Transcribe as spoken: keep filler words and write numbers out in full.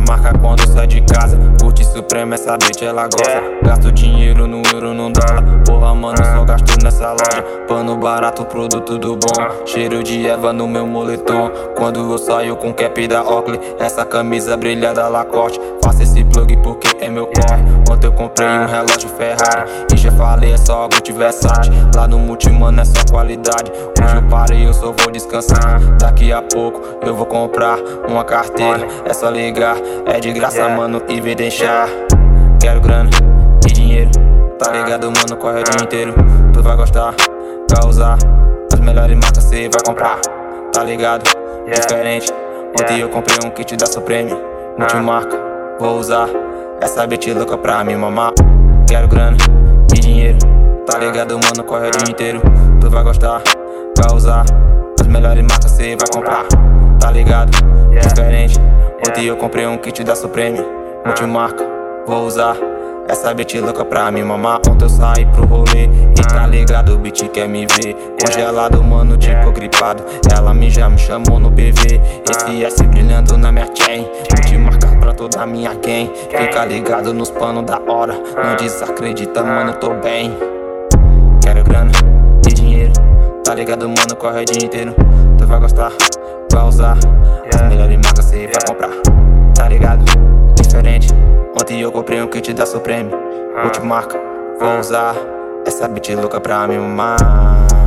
multimarca quando sai de casa. Curte Suprema, essa bitch ela gosta. Gasto dinheiro no euro, no dólar. Porra, mano, só gasto nessa loja. Pano barato, produto do bom. Cheiro de erva no meu moletom. Quando eu saio com cap da Oakley, essa camisa brilhada Lacoste. Faço esse plug porque é meu corre. Ontem eu comprei um relógio Ferrari e já falei, é só Gucci Versace. Lá no multi, mano, é só qualidade. Hoje eu parei, eu só vou descansar. Daqui a pouco eu vou comprar uma carteira. É só ligar, é de graça, mano, e vem deixar. Quero grana e dinheiro, tá ligado, mano, corre o dia inteiro. Tu vai gostar, vai usar as melhores marcas, cê vai comprar, tá ligado, diferente. Ontem eu comprei um kit da Supreme, multimarca, vou usar essa bitch louca pra me mamar. Quero grana e dinheiro, tá ligado, mano, corre o dia inteiro. Tu vai gostar, vai usar as melhores marcas, cê vai comprar, tá ligado, diferente. Ontem eu comprei um kit da Supreme, multimarca, vou usar essa bitch louca pra me mamar. Ontem eu saí pro rolê e tá ligado, o bitch quer me ver congelado, mano, tipo gripado. Ela me já me chamou no P V, esse S brilhando na minha chain. Multimarca pra toda a minha gang. Fica ligado nos panos da hora, não desacredita, mano, tô bem. Quero grana e dinheiro, tá ligado, mano, corre o dia inteiro. Tu vai gostar, vai usar as melhores marcas, cê vai comprar, tá ligado, diferente. Ontem eu comprei um kit da Supreme, multimarca, vou usar essa bitch louca pra me mamar.